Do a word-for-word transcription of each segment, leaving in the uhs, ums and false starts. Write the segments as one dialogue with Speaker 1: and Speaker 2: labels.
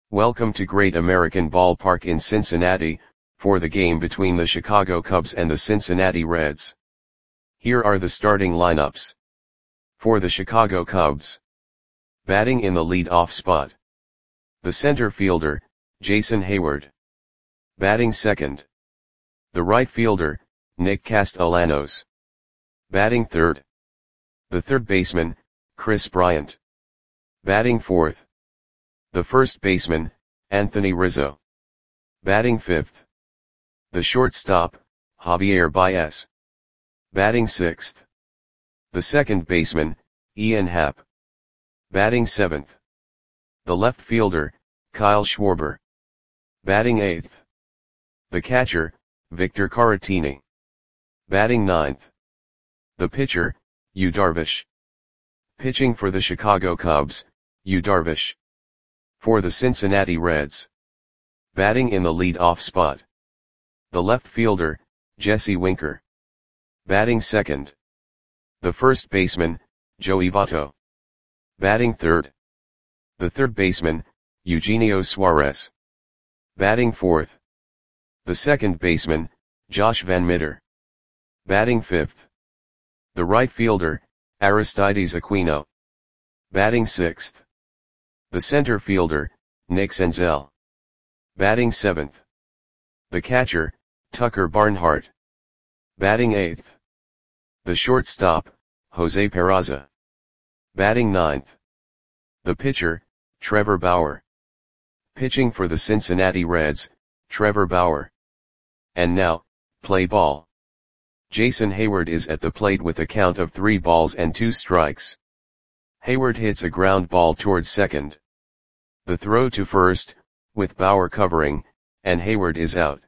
Speaker 1: Welcome to Great American Ballpark in Cincinnati, for the game between the Chicago Cubs and the Cincinnati Reds. Here are the starting lineups. For the Chicago Cubs. Batting in the lead-off spot. The center fielder, Jason Heyward. Batting second. The right fielder, Nick Castellanos. Batting third. The third baseman, Kris Bryant. Batting fourth. The first baseman, Anthony Rizzo. Batting fifth. The shortstop, Javier Baez. Batting sixth. The second baseman, Ian Happ. Batting seventh. The left fielder, Kyle Schwarber. Batting eighth. The catcher, Victor Caratini. Batting ninth. The pitcher, Yu Darvish. Pitching for the Chicago Cubs, Yu Darvish. For the Cincinnati Reds. Batting in the lead-off spot. The left fielder, Jesse Winker. Batting second. The first baseman, Joey Votto. Batting third. The third baseman, Eugenio Suarez. Batting fourth. The second baseman, Josh Van Meter. Batting fifth. The right fielder, Aristides Aquino. Batting sixth. The center fielder, Nick Senzel. Batting seventh. The catcher, Tucker Barnhart. Batting eighth. The shortstop, Jose Peraza. Batting ninth. The pitcher, Trevor Bauer. Pitching for the Cincinnati Reds, Trevor Bauer. And now, play ball. Jason Heyward is at the plate with a count of three balls and two strikes. Heyward hits a ground ball towards second. The throw to first, with Bauer covering, and Heyward is out.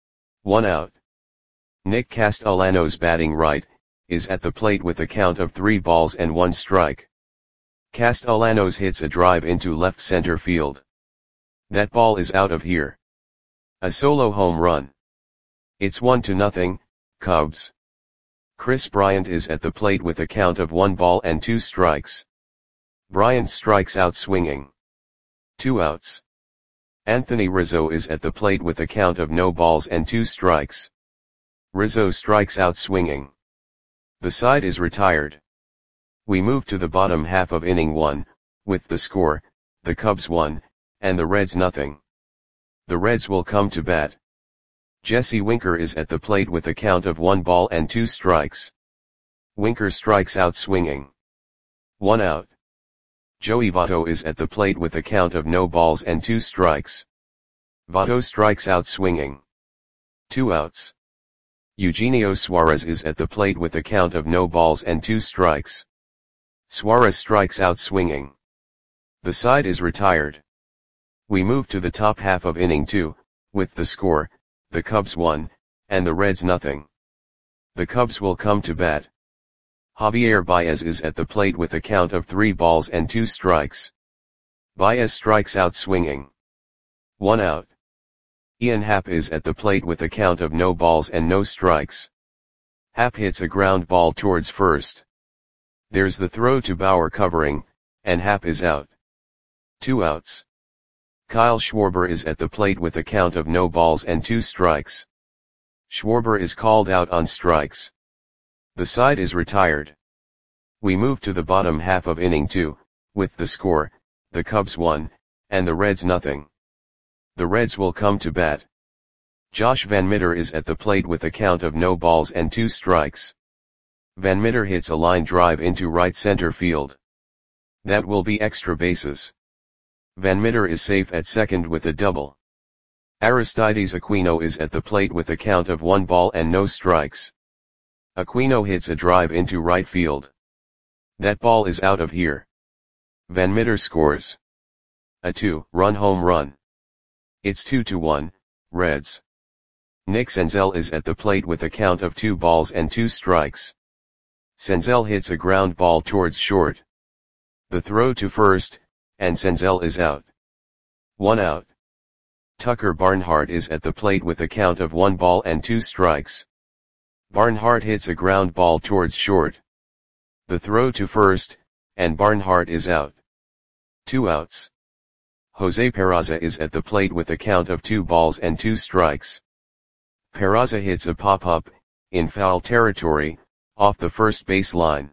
Speaker 1: One out. Nick Castellanos, batting right, is at the plate with a count of three balls and one strike. Castellanos hits a drive into left center field. That ball is out of here. A solo home run. It's one to nothing, Cubs. Kris Bryant is at the plate with a count of one ball and two strikes. Bryant strikes out swinging. Two outs. Anthony Rizzo is at the plate with a count of no balls and two strikes. Rizzo strikes out swinging. The side is retired. We move to the bottom half of inning one, with the score, the Cubs one, and the Reds nothing. The Reds will come to bat. Jesse Winker is at the plate with a count of one ball and two strikes. Winker strikes out swinging. One out. Joey Votto is at the plate with a count of no balls and two strikes. Votto strikes out swinging. Two outs. Eugenio Suarez is at the plate with a count of no balls and two strikes. Suarez strikes out swinging. The side is retired. We move to the top half of inning two, with the score, the Cubs one, and the Reds nothing. The Cubs will come to bat. Javier Baez is at the plate with a count of three balls and two strikes. Baez strikes out swinging. One out. Ian Happ is at the plate with a count of no balls and no strikes. Happ hits a ground ball towards first. There's the throw to Bauer covering, and Happ is out. Two outs. Kyle Schwarber is at the plate with a count of no balls and two strikes. Schwarber is called out on strikes. The side is retired. We move to the bottom half of inning two, with the score, the Cubs one, and the Reds nothing. The Reds will come to bat. Josh Van Meter is at the plate with a count of no balls and two strikes. Van Meter hits a line drive into right center field. That will be extra bases. Van Meter is safe at second with a double. Aristides Aquino is at the plate with a count of one ball and no strikes. Aquino hits a drive into right field. That ball is out of here. Van Meter scores a two-run home run. It's two to one, Reds. Nick Senzel is at the plate with a count of two balls and two strikes. Senzel hits a ground ball towards short. The throw to first, and Senzel is out. One out. Tucker Barnhart is at the plate with a count of one ball and two strikes. Barnhart hits a ground ball towards short. The throw to first, and Barnhart is out. Two outs. Jose Peraza is at the plate with a count of two balls and two strikes. Peraza hits a pop-up, in foul territory, off the first base line.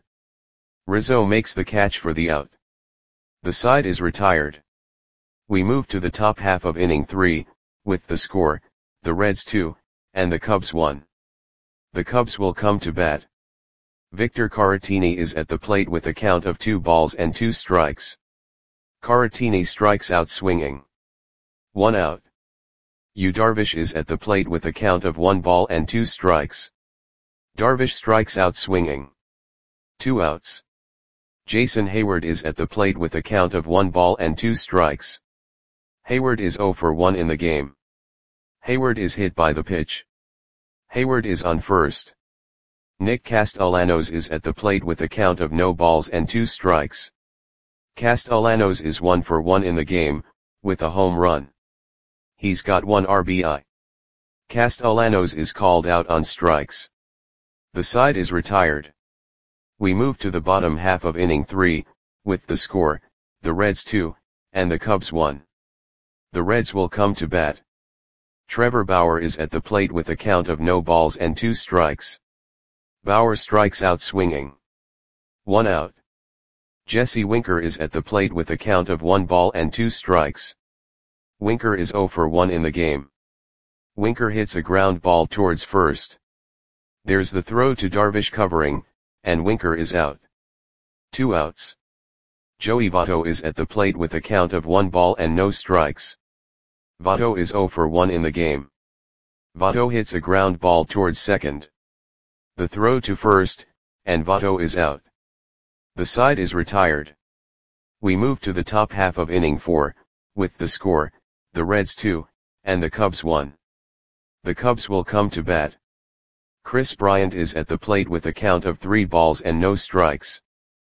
Speaker 1: Rizzo makes the catch for the out. The side is retired. We move to the top half of inning three, with the score, the Reds two, and the Cubs one. The Cubs will come to bat. Victor Caratini is at the plate with a count of two balls and two strikes. Caratini strikes out swinging. One out. Yu Darvish is at the plate with a count of one ball and two strikes. Darvish strikes out swinging. Two outs. Jason Hayward is at the plate with a count of one ball and two strikes. Hayward is zero for one in the game. Hayward is hit by the pitch. Hayward is on first. Nick Castellanos is at the plate with a count of no balls and two strikes. Castellanos is one for one in the game, with a home run. He's got one R B I. Castellanos is called out on strikes. The side is retired. We move to the bottom half of inning three, with the score, the Reds two, and the Cubs one. The Reds will come to bat. Trevor Bauer is at the plate with a count of no balls and two strikes. Bauer strikes out swinging. One out. Jesse Winker is at the plate with a count of one ball and two strikes. Winker is zero for one in the game. Winker hits a ground ball towards first. There's the throw to Darvish covering, and Winker is out. Two outs. Joey Votto is at the plate with a count of one ball and no strikes. Votto is zero for one in the game. Votto hits a ground ball towards second. The throw to first, and Votto is out. The side is retired. We move to the top half of inning four, with the score, the Reds two, and the Cubs one. The Cubs will come to bat. Chris Bryant is at the plate with a count of three balls and no strikes.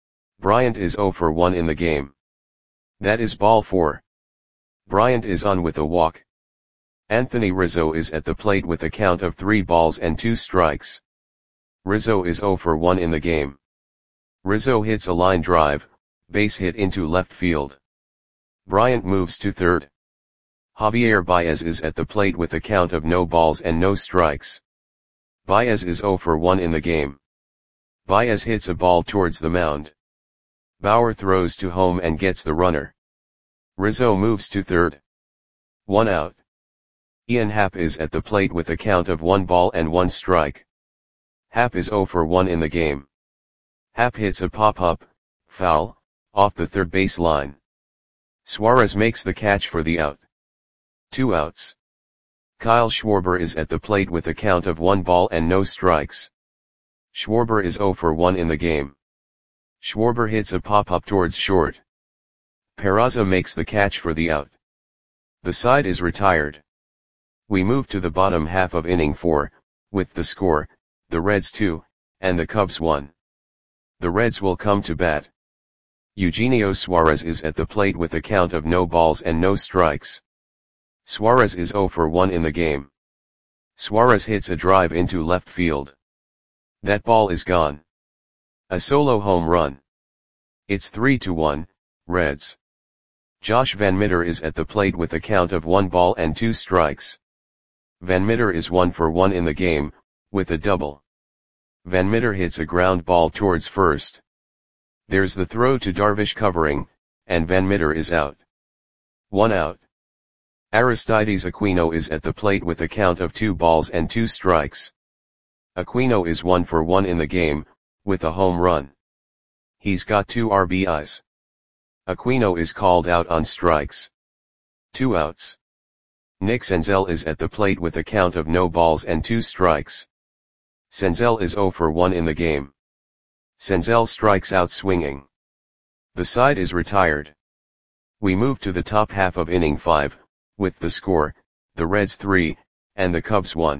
Speaker 1: Bryant is zero for one in the game. That is ball four. Bryant is on with a walk. Anthony Rizzo is at the plate with a count of three balls and two strikes. Rizzo is zero for one in the game. Rizzo hits a line drive, base hit into left field. Bryant moves to third. Javier Baez is at the plate with a count of no balls and no strikes. Baez is zero for one in the game. Baez hits a ball towards the mound. Bauer throws to home and gets the runner. Rizzo moves to third. One out. Ian Happ is at the plate with a count of one ball and one strike. Happ is zero for one in the game. Happ hits a pop-up, foul, off the third base line. Suarez makes the catch for the out. Two outs. Kyle Schwarber is at the plate with a count of one ball and no strikes. Schwarber is zero for one in the game. Schwarber hits a pop-up towards short. Peraza makes the catch for the out. The side is retired. We move to the bottom half of inning four, with the score, the Reds two, and the Cubs one. The Reds will come to bat. Eugenio Suarez is at the plate with a count of no balls and no strikes. Suarez is zero for one in the game. Suarez hits a drive into left field. That ball is gone. A solo home run. It's three to one, Reds. Josh Van Meter is at the plate with a count of one ball and two strikes. Van Meter is one for one in the game, with a double. Van Meter hits a ground ball towards first. There's the throw to Darvish covering, and Van Meter is out. One out. Aristides Aquino is at the plate with a count of two balls and two strikes. Aquino is one for one in the game, with a home run. He's got two R B Is. Aquino is called out on strikes. Two outs. Nick Senzel is at the plate with a count of no balls and two strikes. Senzel is zero for one in the game. Senzel strikes out swinging. The side is retired. We move to the top half of inning five, with the score, the Reds three, and the Cubs one.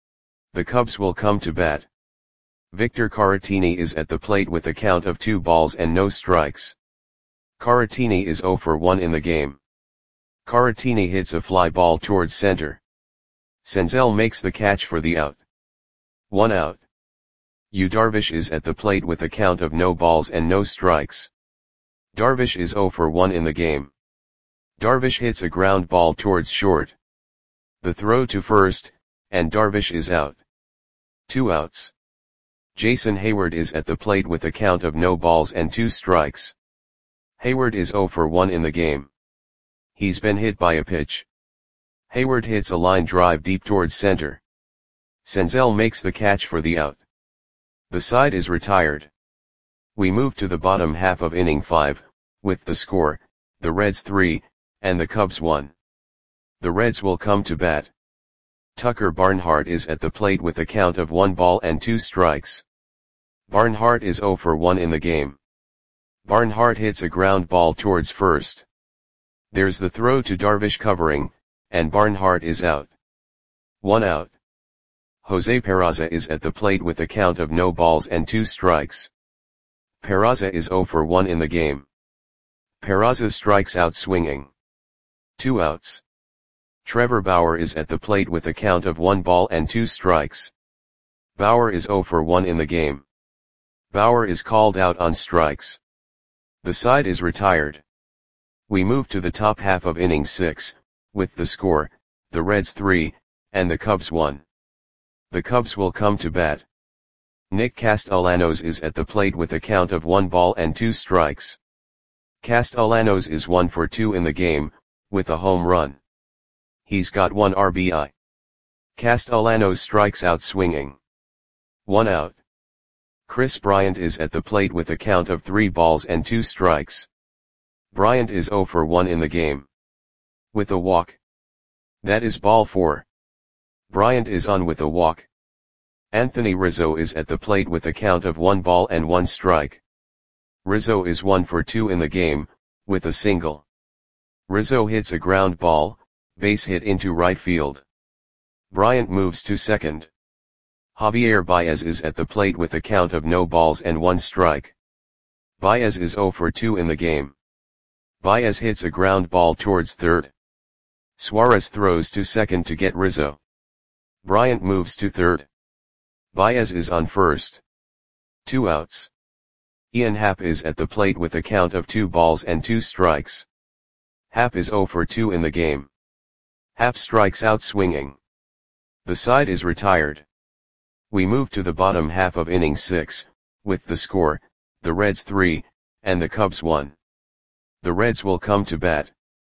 Speaker 1: The Cubs will come to bat. Victor Caratini is at the plate with a count of two balls and no strikes. Caratini is zero for one in the game. Caratini hits a fly ball towards center. Senzel makes the catch for the out. One out. Yu Darvish is at the plate with a count of no balls and no strikes. Darvish is zero for one in the game. Darvish hits a ground ball towards short. The throw to first, and Darvish is out. Two outs. Jason Heyward is at the plate with a count of no balls and two strikes. Heyward is oh for one in the game. He's been hit by a pitch. Heyward hits a line drive deep towards center. Senzel makes the catch for the out. The side is retired. We move to the bottom half of inning five, with the score, the Reds three, and the Cubs one. The Reds will come to bat. Tucker Barnhart is at the plate with a count of one ball and two strikes. Barnhart is oh for one in the game. Barnhart hits a ground ball towards first. There's the throw to Darvish covering, and Barnhart is out. One out. Jose Peraza is at the plate with a count of no balls and two strikes. Peraza is oh for one in the game. Peraza strikes out swinging. Two outs. Trevor Bauer is at the plate with a count of one ball and two strikes. Bauer is oh for one in the game. Bauer is called out on strikes. The side is retired. We move to the top half of inning six, with the score, the Reds three, and the Cubs one. The Cubs will come to bat. Nick Castellanos is at the plate with a count of one ball and two strikes. Castellanos is one for two in the game, with a home run. He's got one R B I. Castellanos strikes out swinging. One out. Chris Bryant is at the plate with a count of three balls and two strikes. Bryant is oh for one in the game. With a walk. That is ball four. Bryant is on with a walk. Anthony Rizzo is at the plate with a count of one ball and one strike. Rizzo is one for two in the game, with a single. Rizzo hits a ground ball, base hit into right field. Bryant moves to second. Javier Baez is at the plate with a count of no balls and one strike. Baez is oh for two in the game. Baez hits a ground ball towards third. Suarez throws to second to get Rizzo. Bryant moves to third. Baez is on first. Two outs. Ian Happ is at the plate with a count of two balls and two strikes. Happ is oh for two in the game. Happ strikes out swinging. The side is retired. We move to the bottom half of inning six, with the score, the Reds three, and the Cubs one. The Reds will come to bat.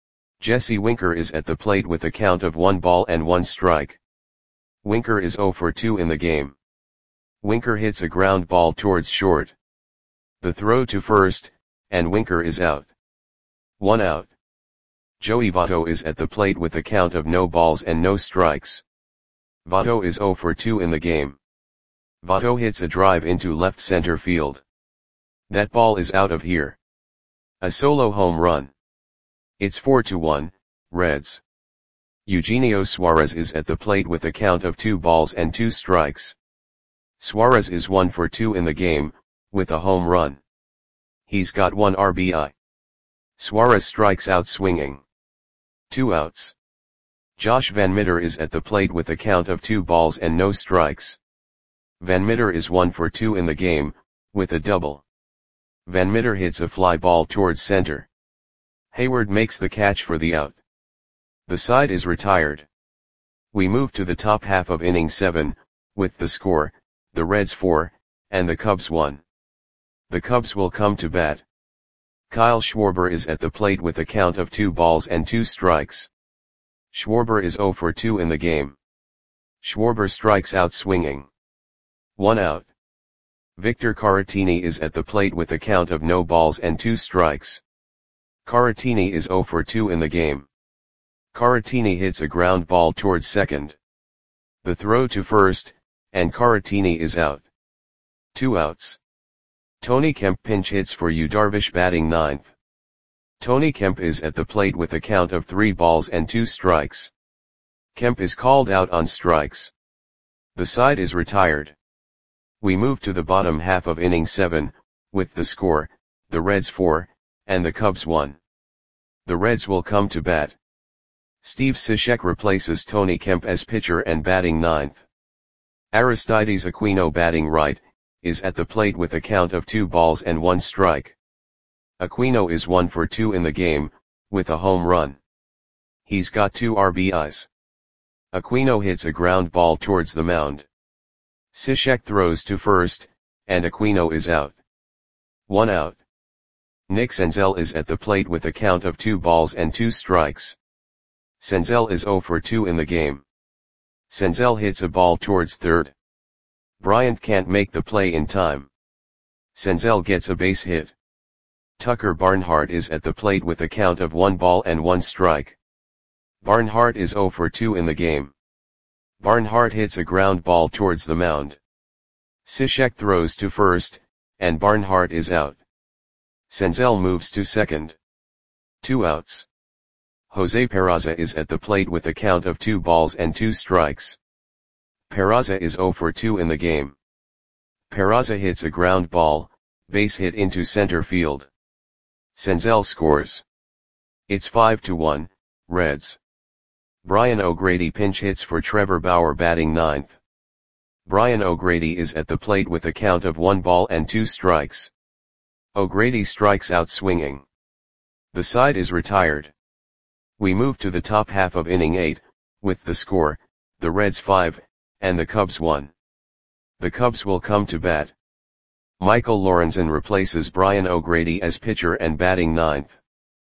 Speaker 1: Jesse Winker is at the plate with a count of one ball and one strike. Winker is oh for two in the game. Winker hits a ground ball towards short. The throw to first, and Winker is out. One out. Joey Votto is at the plate with a count of no balls and no strikes. Votto is oh for two in the game. Votto hits a drive into left center field. That ball is out of here. A solo home run. It's four to one, Reds. Eugenio Suarez is at the plate with a count of two balls and two strikes. Suarez is one for two in the game, with a home run. He's got one R B I. Suarez strikes out swinging. Two outs. Josh Van Meter is at the plate with a count of two balls and no strikes. Van Meter is one for two in the game, with a double. Van Meter hits a fly ball towards center. Heyward makes the catch for the out. The side is retired. We move to the top half of inning seven, with the score, the Reds four, and the Cubs one. The Cubs will come to bat. Kyle Schwarber is at the plate with a count of two balls and two strikes. Schwarber is oh for two in the game. Schwarber strikes out swinging. One out. Victor Caratini is at the plate with a count of no balls and two strikes. Caratini is oh for two in the game. Caratini hits a ground ball towards second. The throw to first, and Caratini is out. Two outs. Tony Kemp pinch hits for Yu Darvish batting ninth. Tony Kemp is at the plate with a count of three balls and two strikes. Kemp is called out on strikes. The side is retired. We move to the bottom half of inning seven, with the score, the Reds four, and the Cubs one. The Reds will come to bat. Steve Cishek replaces Tony Kemp as pitcher and batting ninth. Aristides Aquino batting right, is at the plate with a count of two balls and one strike. Aquino is one for two in the game, with a home run. He's got two R B Is. Aquino hits a ground ball towards the mound. Cishek throws to first, and Aquino is out. One out. Nick Senzel is at the plate with a count of two balls and two strikes. Senzel is zero for two in the game. Senzel hits a ball towards third. Bryant can't make the play in time. Senzel gets a base hit. Tucker Barnhart is at the plate with a count of one ball and one strike. Barnhart is zero for two in the game. Barnhart hits a ground ball towards the mound. Cishek throws to first, and Barnhart is out. Senzel moves to second. Two outs. Jose Peraza is at the plate with a count of two balls and two strikes. Peraza is zero for two in the game. Peraza hits a ground ball, base hit into center field. Senzel scores. It's five to one, Reds. Brian O'Grady pinch hits for Trevor Bauer batting ninth. Brian O'Grady is at the plate with a count of one ball and two strikes. O'Grady strikes out swinging. The side is retired. We move to the top half of inning eight, with the score, the Reds five, and the Cubs one. The Cubs will come to bat. Michael Lorenzen replaces Brian O'Grady as pitcher and batting ninth.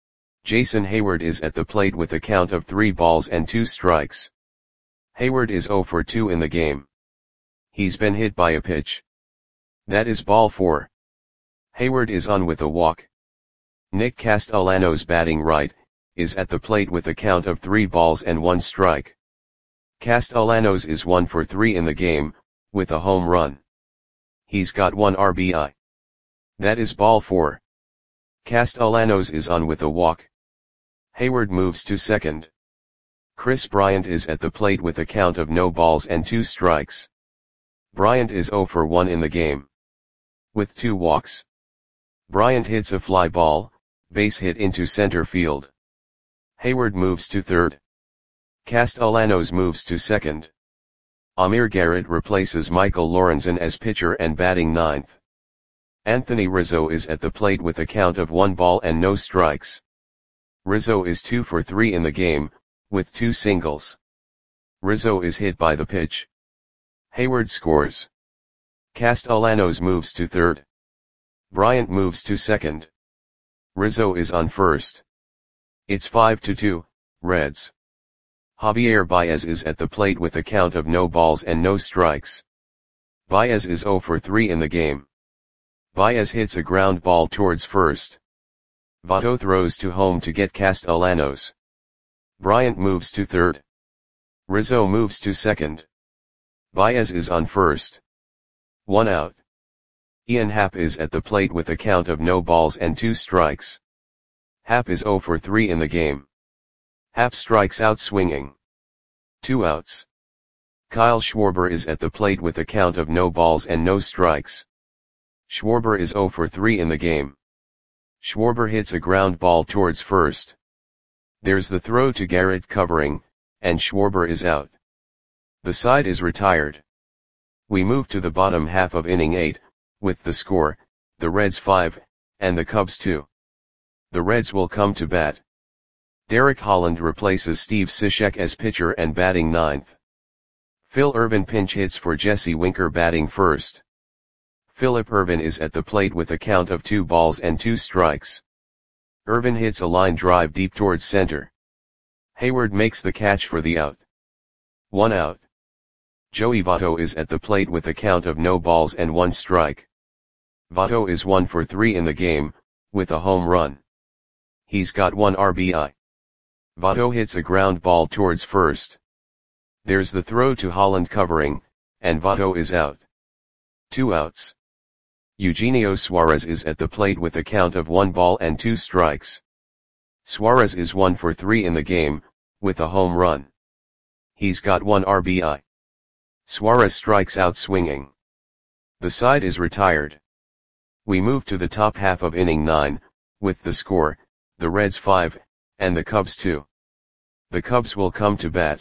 Speaker 1: Jason Hayward is at the plate with a count of three balls and two strikes. Hayward is zero for two in the game. He's been hit by a pitch. That is ball four. Hayward is on with a walk. Nick Castellanos batting right, is at the plate with a count of three balls and one strike. Castellanos is one for three in the game, with a home run. He's got one R B I. That is ball four. Castellanos is on with a walk. Hayward moves to second. Chris Bryant is at the plate with a count of no balls and two strikes. Bryant is zero for one in the game. With two walks. Bryant hits a fly ball, base hit into center field. Hayward moves to third. Castellanos moves to second. Amir Garrett replaces Michael Lorenzen as pitcher and batting ninth. Anthony Rizzo is at the plate with a count of one ball and no strikes. Rizzo is two for three in the game, with two singles. Rizzo is hit by the pitch. Hayward scores. Castellanos moves to third. Bryant moves to second. Rizzo is on first. It's five to two, Reds. Javier Baez is at the plate with a count of no balls and no strikes. Baez is zero for three in the game. Baez hits a ground ball towards first. Votto throws to home to get Castellanos. Bryant moves to third. Rizzo moves to second. Baez is on first. One out. Ian Happ is at the plate with a count of no balls and two strikes. Happ is zero for three in the game. Happ strikes out swinging. Two outs. Kyle Schwarber is at the plate with a count of no balls and no strikes. Schwarber is zero for three in the game. Schwarber hits a ground ball towards first. There's the throw to Garrett covering, and Schwarber is out. The side is retired. We move to the bottom half of inning eight, with the score, the Reds five, and the Cubs two. The Reds will come to bat. Derek Holland replaces Steve Cishek as pitcher and batting ninth. Phil Ervin pinch hits for Jesse Winker batting first. Philip Ervin is at the plate with a count of two balls and two strikes. Ervin hits a line drive deep towards center. Hayward makes the catch for the out. One out. Joey Votto is at the plate with a count of no balls and one strike. Votto is one for three in the game, with a home run. He's got one R B I. Votto hits a ground ball towards first. There's the throw to Holland covering, and Votto is out. Two outs. Eugenio Suarez is at the plate with a count of one ball and two strikes. Suarez is one for three in the game, with a home run. He's got one R B I. Suarez strikes out swinging. The side is retired. We move to the top half of inning nine, with the score, the Reds five, and the Cubs two. The Cubs will come to bat.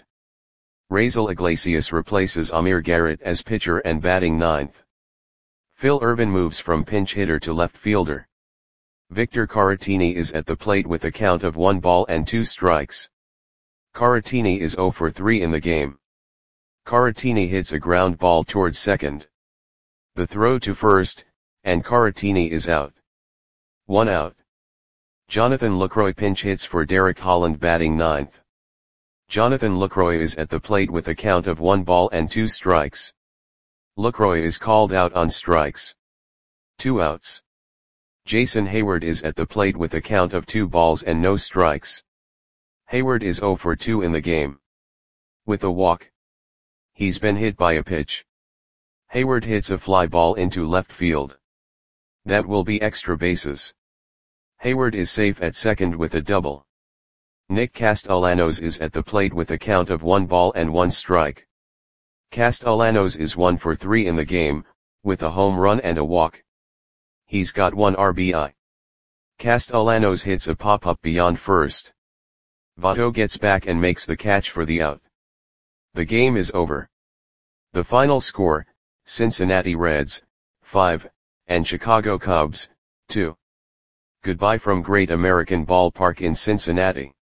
Speaker 1: Raisel Iglesias replaces Amir Garrett as pitcher and batting ninth. Phil Ervin moves from pinch hitter to left fielder. Victor Caratini is at the plate with a count of one ball and two strikes. Caratini is zero for three in the game. Caratini hits a ground ball towards second. The throw to first, and Caratini is out. One out. Jonathan Lucroy pinch hits for Derek Holland batting ninth. Jonathan Lucroy is at the plate with a count of one ball and two strikes. Lucroy is called out on strikes. Two outs. Jason Heyward is at the plate with a count of two balls and no strikes. Heyward is zero for two in the game. With a walk. He's been hit by a pitch. Heyward hits a fly ball into left field. That will be extra bases. Heyward is safe at second with a double. Nick Castellanos is at the plate with a count of one ball and one strike. Castellanos is one for three in the game, with a home run and a walk. He's got one R B I. Castellanos hits a pop-up beyond first. Votto gets back and makes the catch for the out. The game is over. The final score, Cincinnati Reds, five, and Chicago Cubs, two. Goodbye from Great American Ballpark in Cincinnati.